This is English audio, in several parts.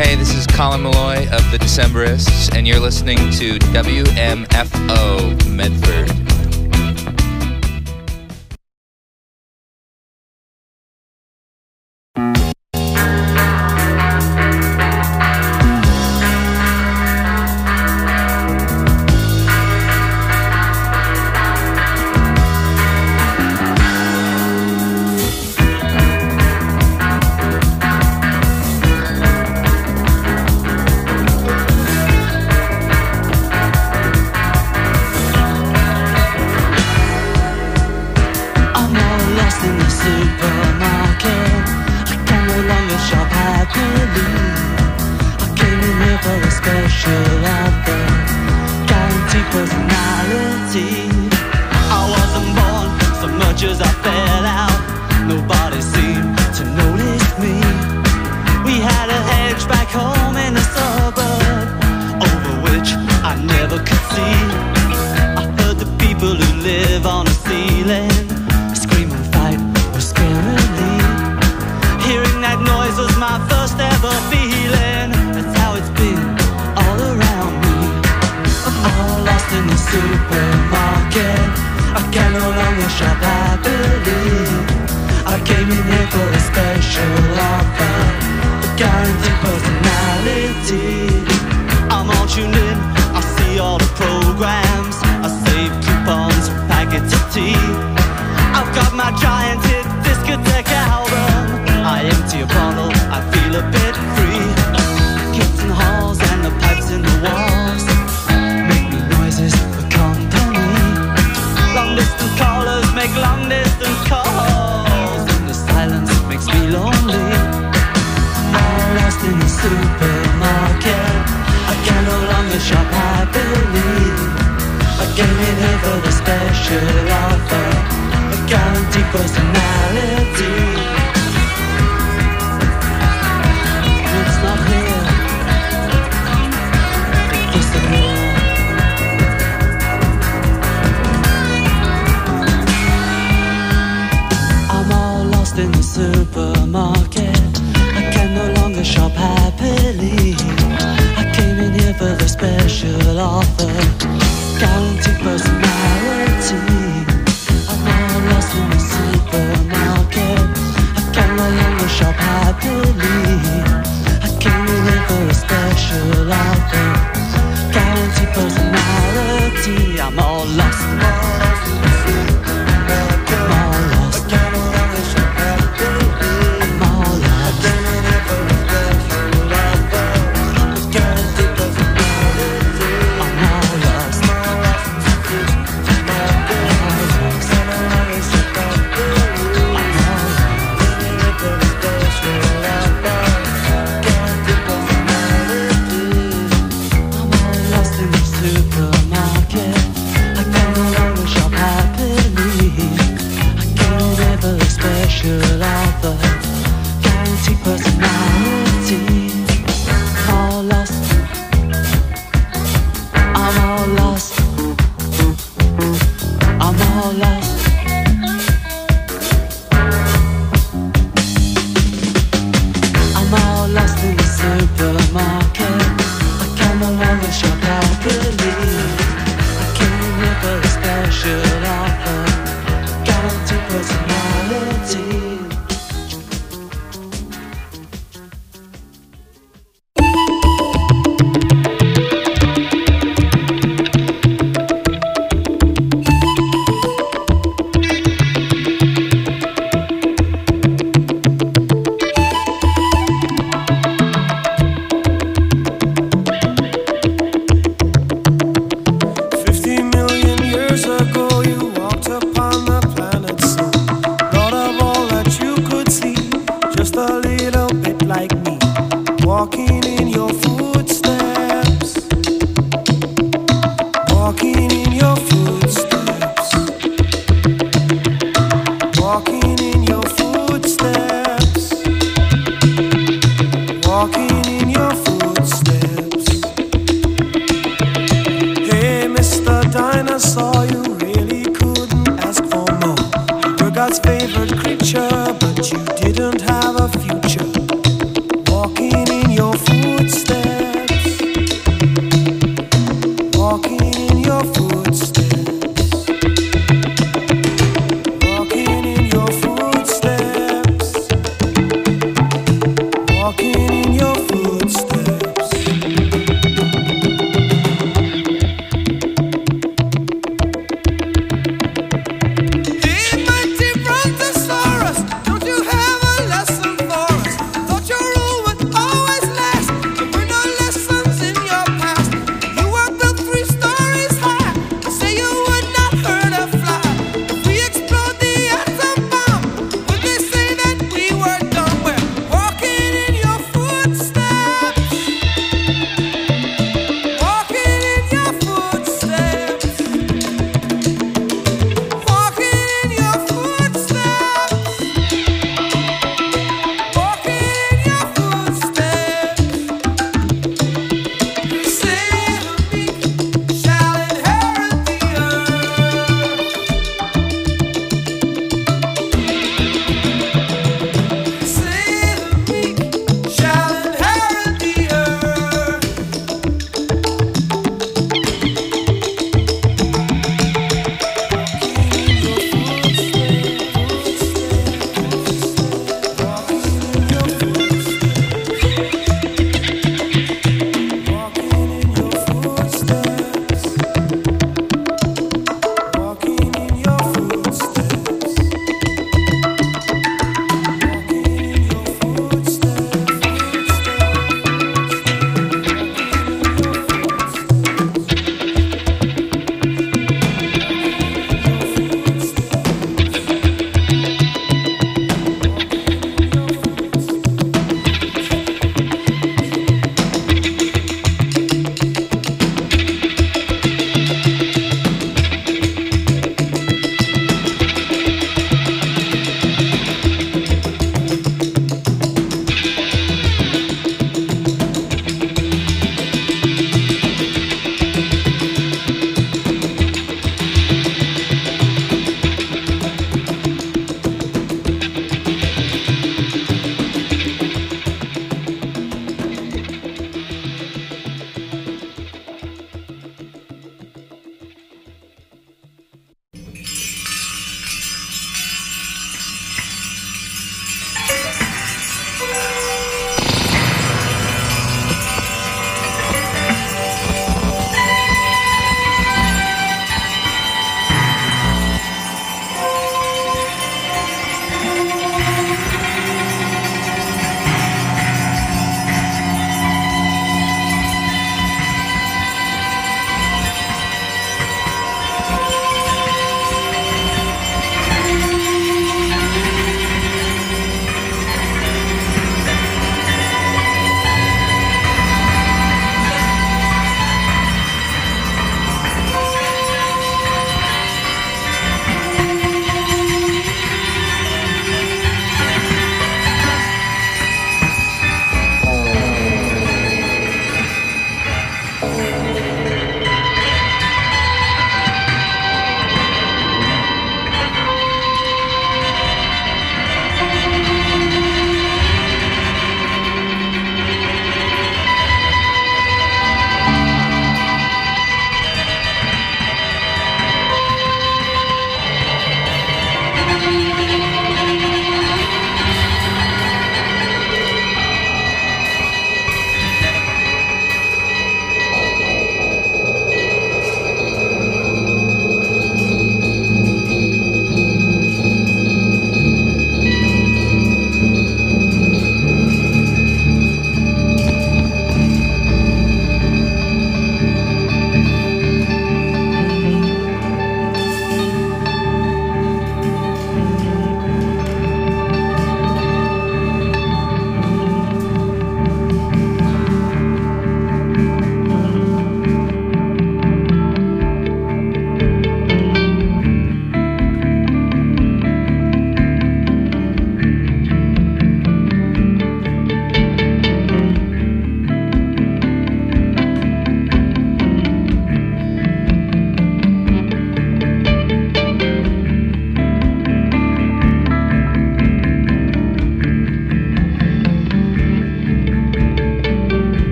Hey, this is Colin Malloy of the Decemberists, and you're listening to WMFO Medford. God's favorite creature, but you didn't have a future. Walking in your food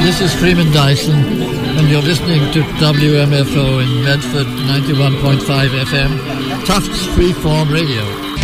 This is Freeman Dyson, and you're listening to WMFO in Medford, 91.5 FM, Tufts Freeform Radio.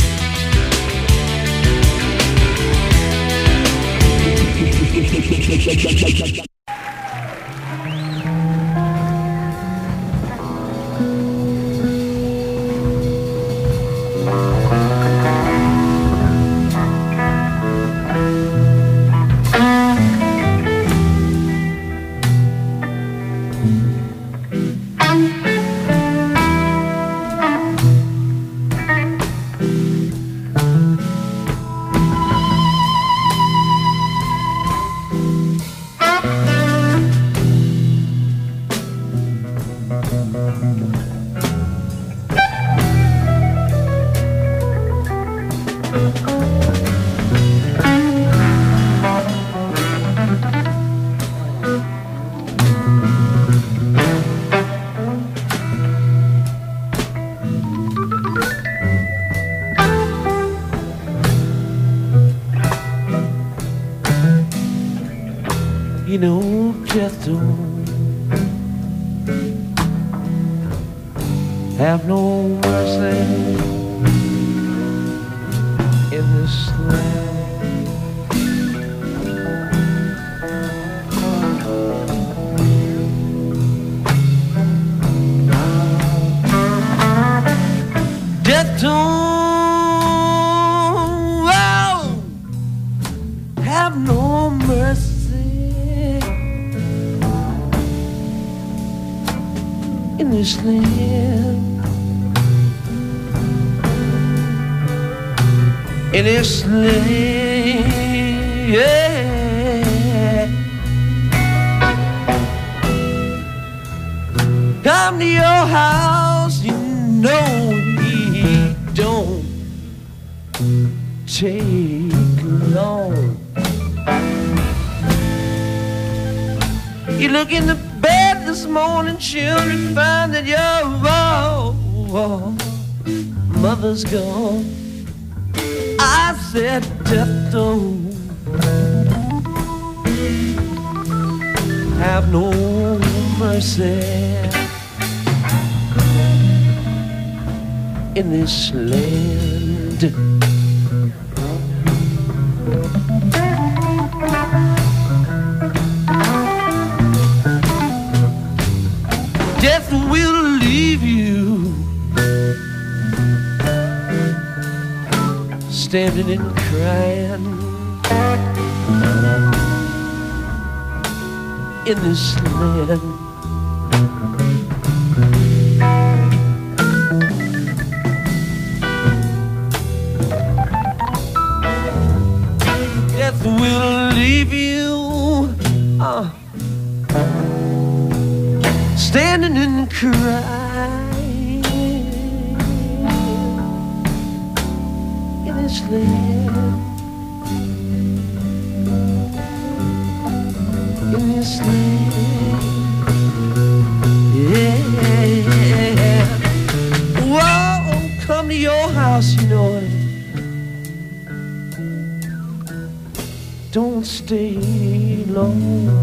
You know, death don't have no mercy in this land. Death don't have no mercy in this land, in this land, yeah. Come to your house, you know he don't take long. You look in the bed this morning, children, find that your mother's gone. I said death don't have no mercy in this land. Death will leave you standing and crying in this land. Death will leave you standing and crying in this land, in this land, yeah. Whoa, come to your house, you know it. Don't stay long.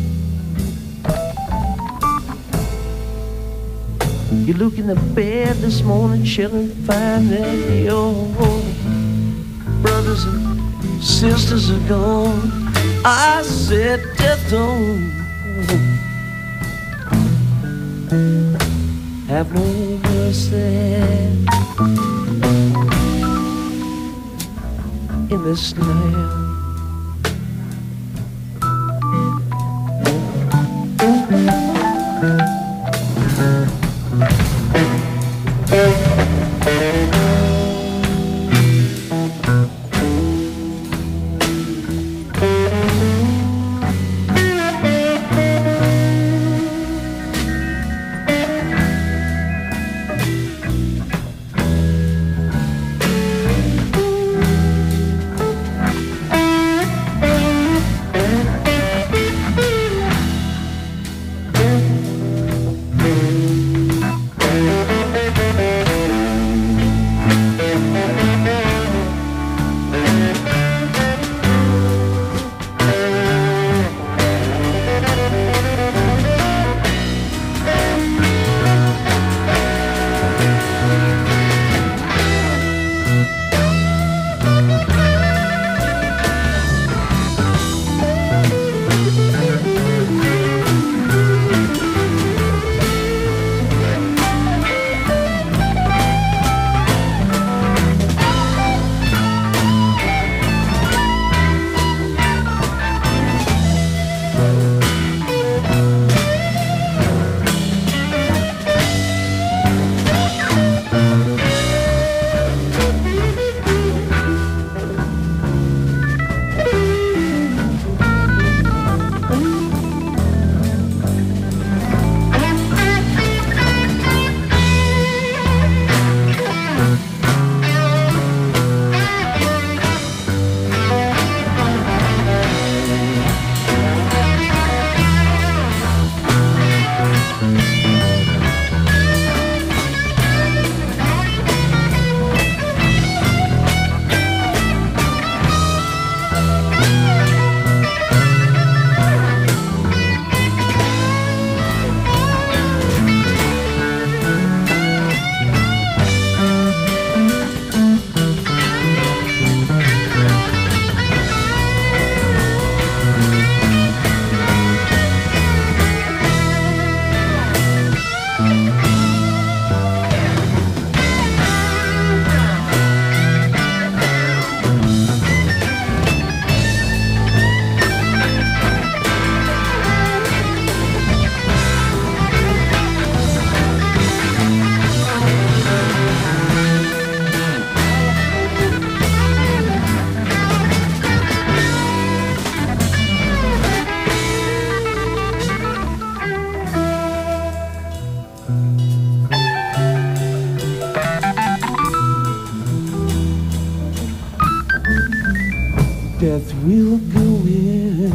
You look in the bed this morning, children, find that your brothers and sisters are gone. I said death don't have no mercy in this land. Death will go in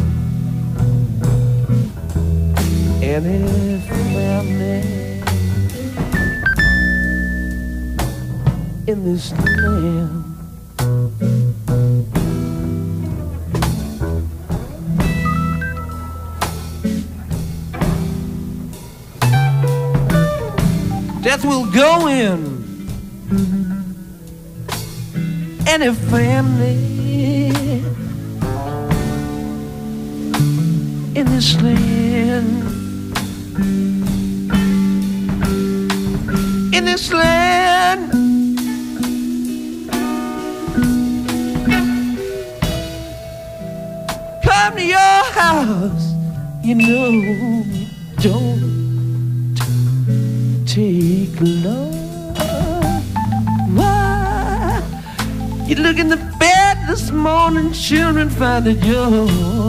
any family in this land. Death will go in any family in this land. In this land. Come to your house, you know, don't take long. Why? You look in the bed this morning, children find that your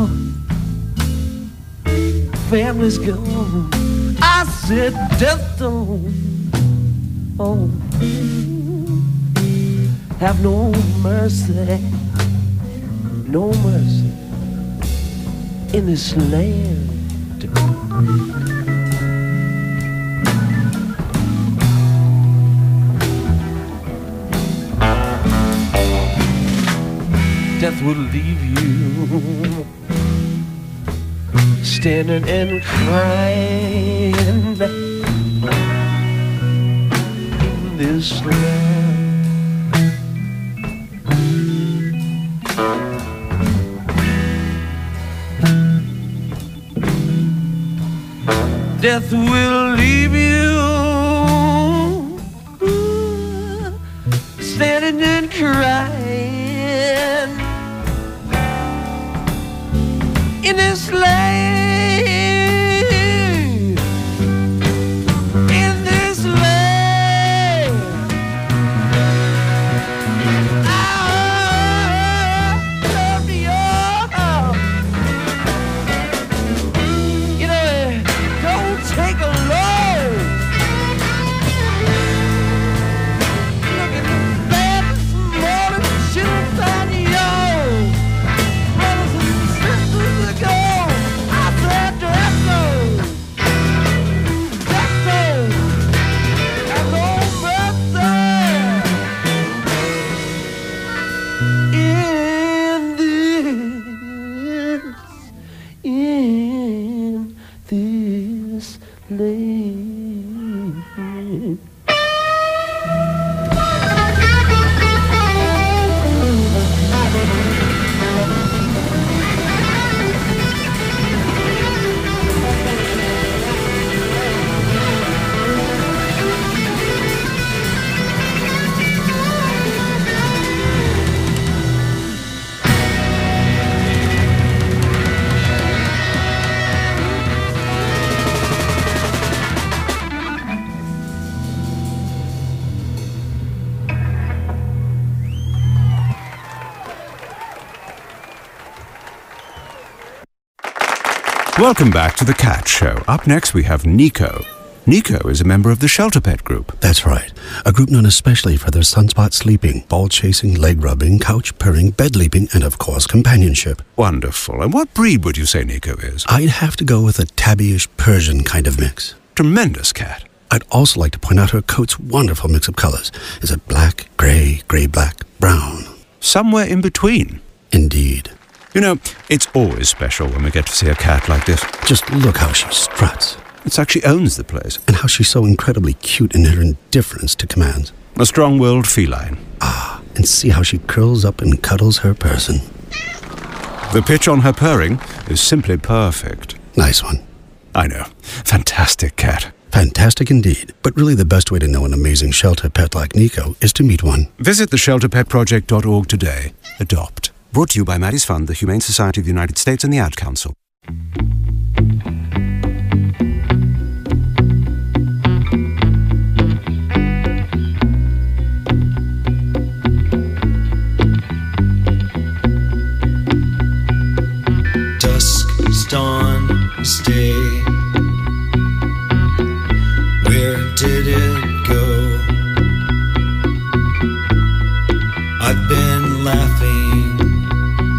family's gone. I said death don't have no mercy, no mercy in this land. Death will leave you standing and crying in this land. Death will leave you standing and crying in this land, in this land. I love your house. You know, don't take a load. Look at the bed this morning, she'll find you. Welcome back to The Cat Show. Up next we have Nico. Nico is a member of the Shelter Pet Group. That's right. A group known especially for their sunspot sleeping, ball chasing, leg rubbing, couch purring, bed leaping, and of course companionship. Wonderful. And what breed would you say Nico is? I'd have to go with a tabbyish Persian kind of mix. Tremendous cat. I'd also like to point out her coat's wonderful mix of colors. Is it black, gray, gray-black, brown? Somewhere in between. Indeed. You know, it's always special when we get to see a cat like this. Just look how she struts. It's like she owns the place. And how she's so incredibly cute in her indifference to commands. A strong-willed feline. Ah, and see how she curls up and cuddles her person. The pitch on her purring is simply perfect. Nice one. I know. Fantastic cat. Fantastic indeed. But really the best way to know an amazing shelter pet like Nico is to meet one. Visit theshelterpetproject.org today. Adopt. Brought to you by Maddie's Fund, the Humane Society of the United States, and the Ad Council. Dusk, dawn, stay. Where did it go? I've been laughing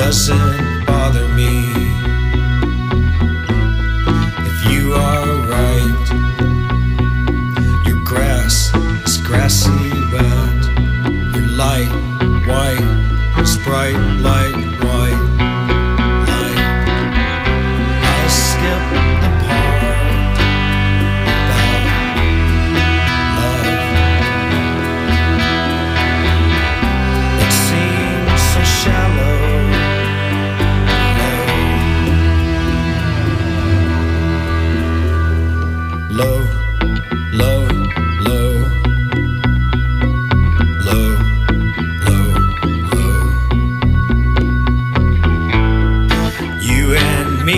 doesn't bother me. If you are right, your grass is grassy wet. Your light white is bright light white light. I skip the part about love. It seems so shallow. Low, low, low, low, low, low. You and me,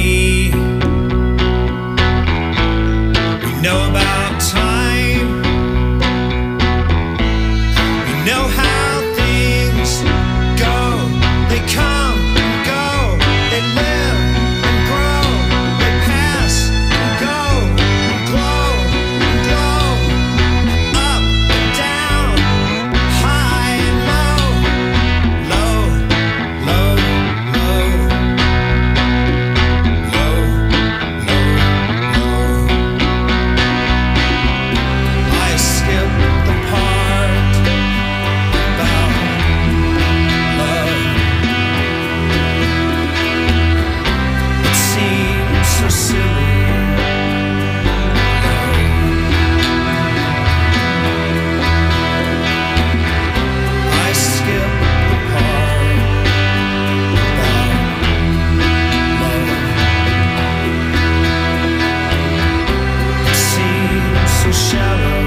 we know about time. We know how things go. They come and go. They live and grow. They pass and go. Glow and glow, up and down, high and low, low, low, low, low, low, low. I skip the part about love. It seems so silly. I skip the part about love. It seems so shallow.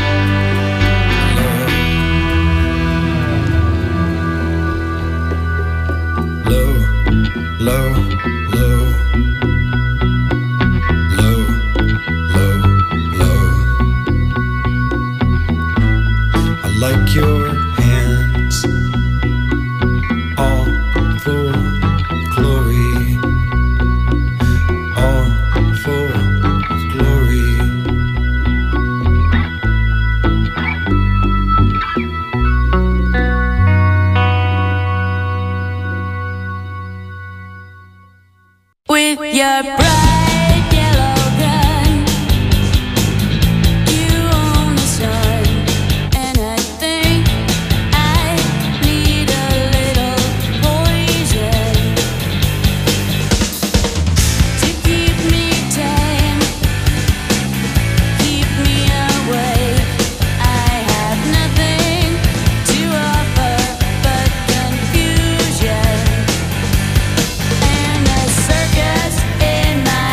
Low, low, low, low, low, low. I like your hands, all full of glory, all full of glory. With your bright yellow gun, you own the sun, and I think I need a little poison to keep me tame, keep me awake. I have nothing to offer but confusion and a circus in my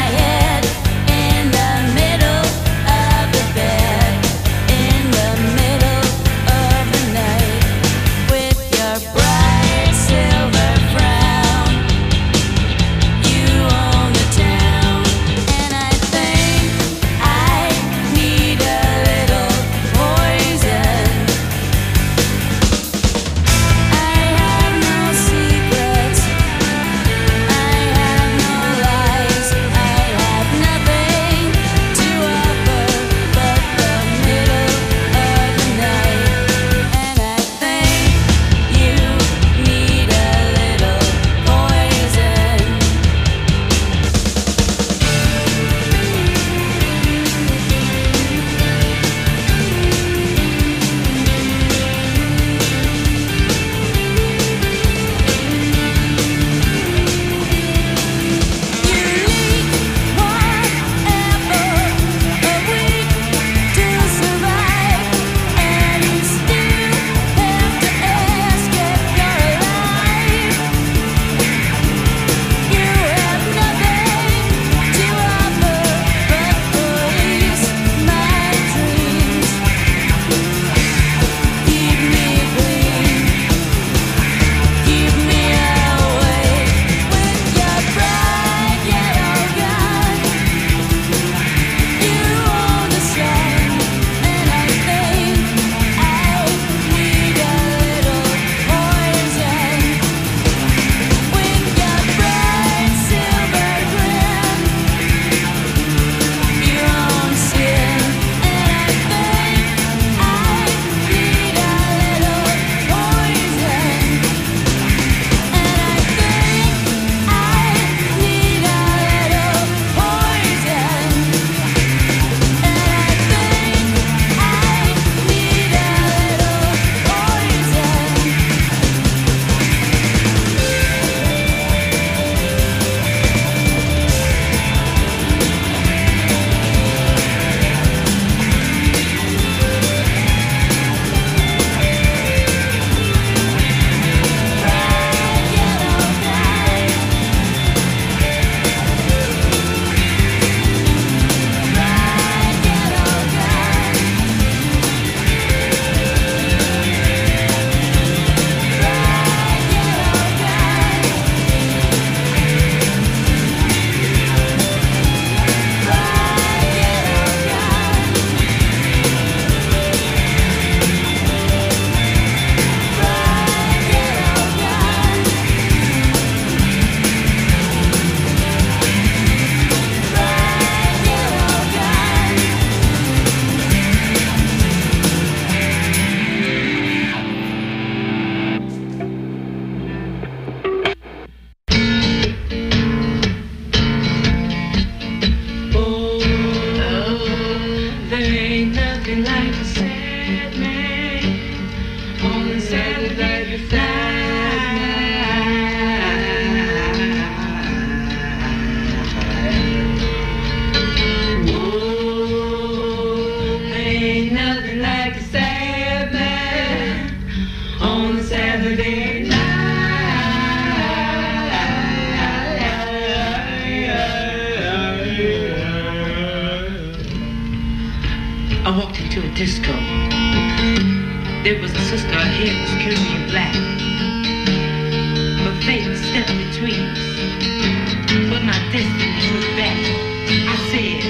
disco. There was a sister, her hair was curly and black. But fate stepped between us. But my destiny was back. I said,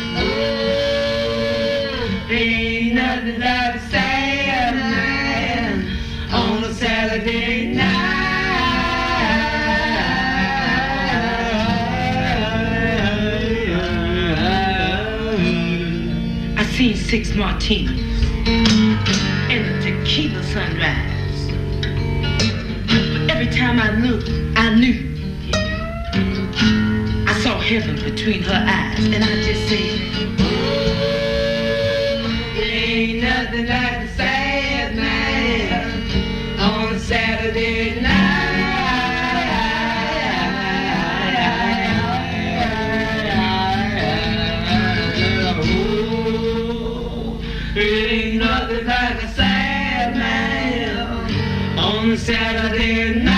there ain't nothing like a sad night on a Saturday night. I seen 6 martinis and a tequila sunrise. But every time I looked, I knew I saw heaven between her eyes, and I just said, ain't nothing like a sad night on a Saturday night. Oh, ain't nothing like a sad night on a Saturday night.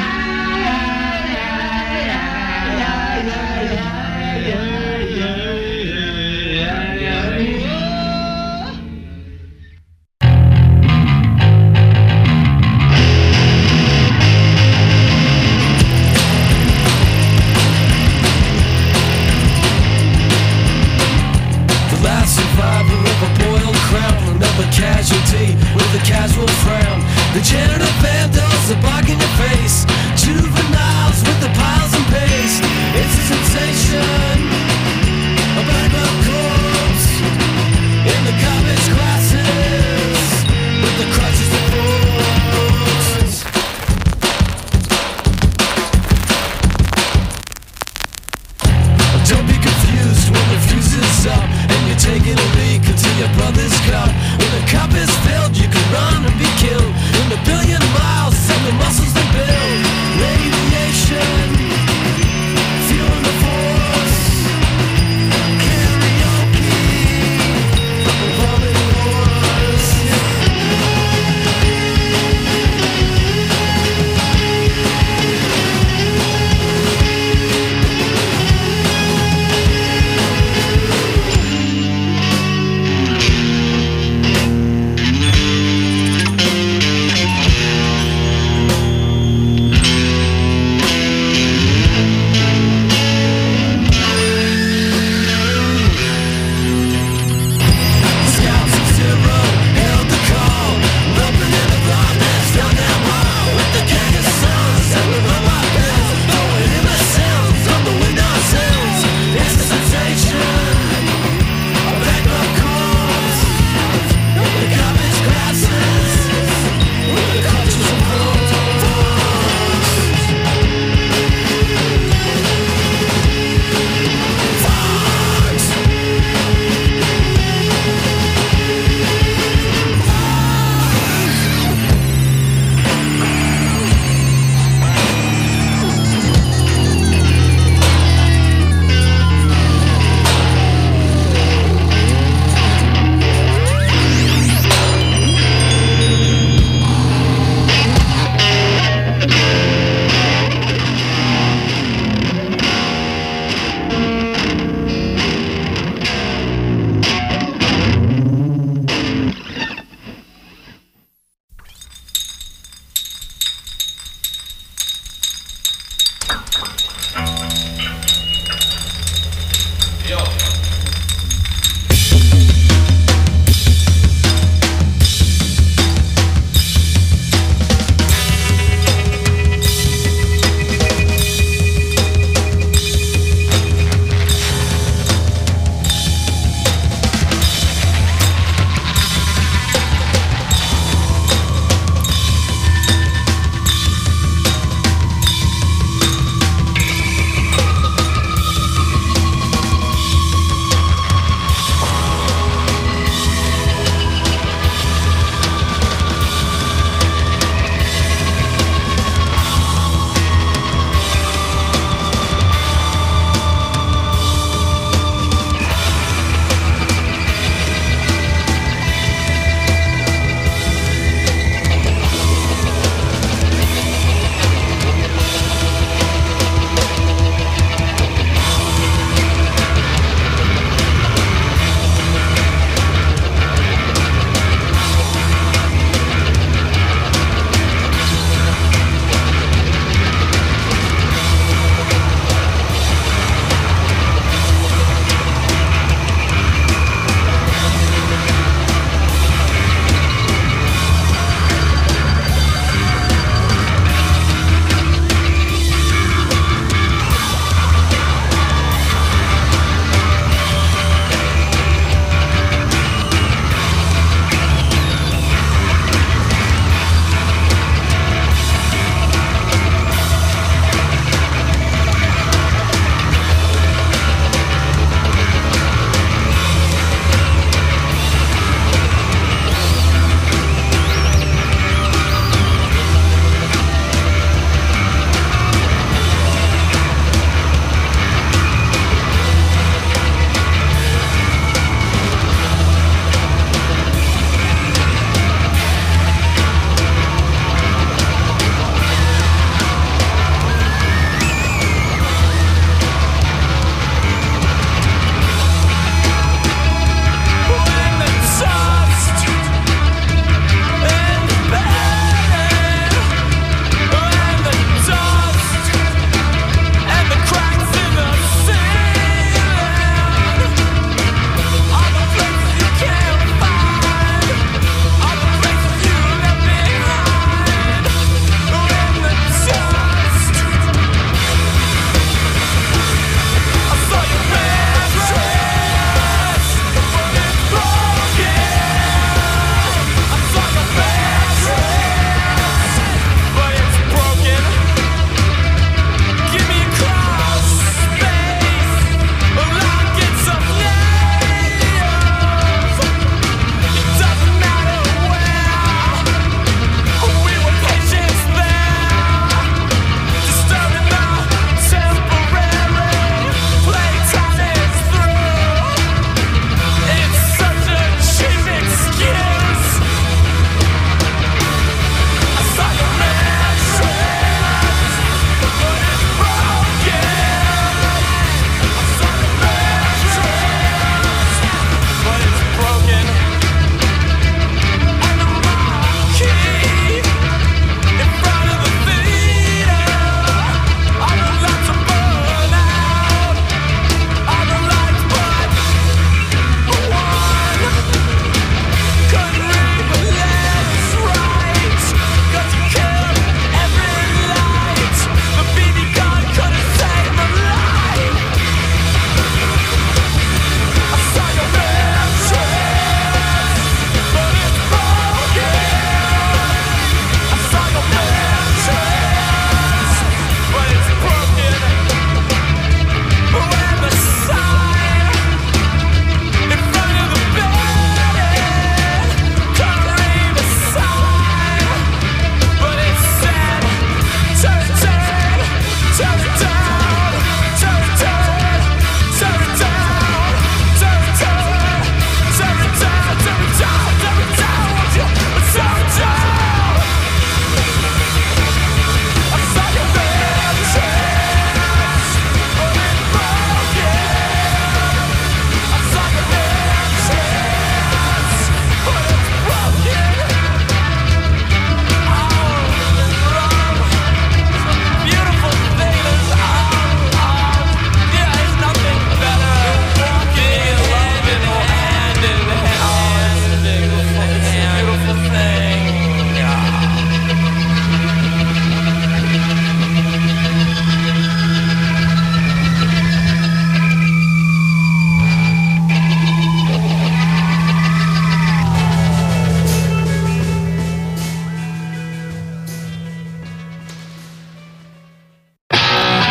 Casualty with a casual frown. The janitor vandals a bug in your face.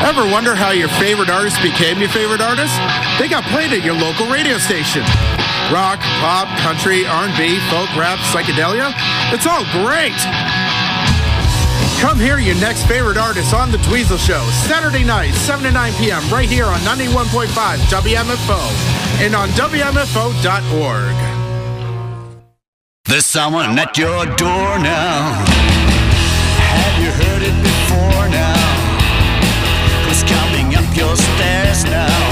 Ever wonder how your favorite artist became your favorite artist? They got played at your local radio station. Rock, pop, country, R&B, folk, rap, psychedelia. It's all great. Come hear your next favorite artist on The Dweezil Show, Saturday night, 7 to 9 p.m., right here on 91.5 WMFO and on WMFO.org. There's someone at your door now. Have you heard it before now? Who's coming up your stairs now?